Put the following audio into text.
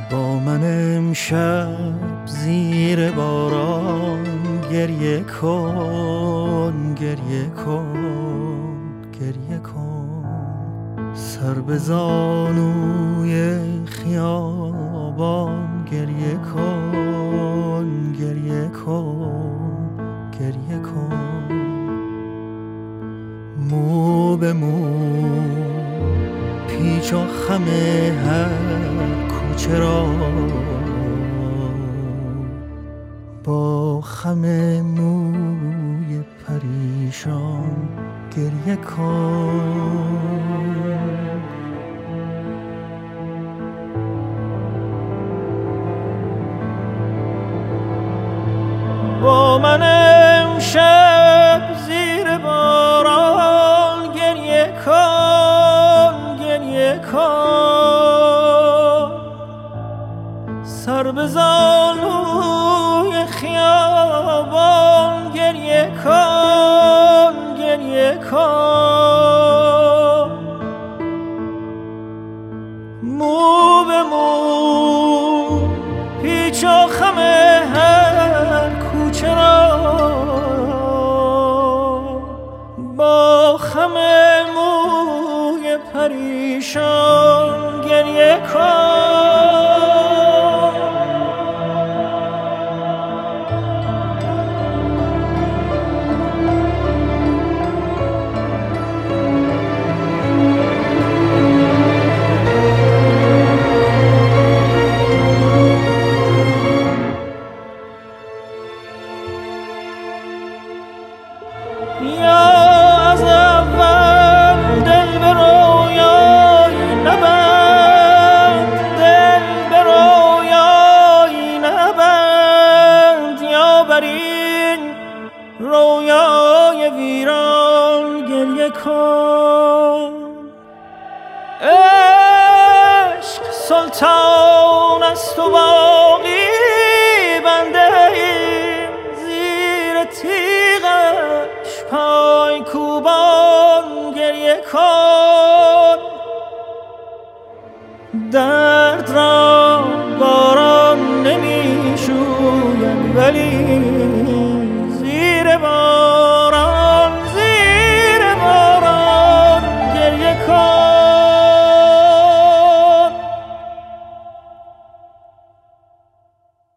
با من امشب زیر باران گریه کن، گریه کن، گریه کن. سر به زانوی خیابان گریه کن، گریه کن، گریه کن. مو به مو پیچ و خم هر کوچه را با خم موی پریشان گریه کن. با من امشب زیر باران گریه کن، گریه کن. سر به زانوی خیابان گریه کن، گریه کن. مو به مو پیچ و خم هر کوچه را با خم موی پریشان گریه کن. یا از اول دل به رویایی نبند، دل به رویایی نبند. یا بر این رویای ویران گریه کن. عشق سلطان است و باقی بنده ایم زیر تیغش پای کوبان گریه کن. درد را باران نمی شوید ولی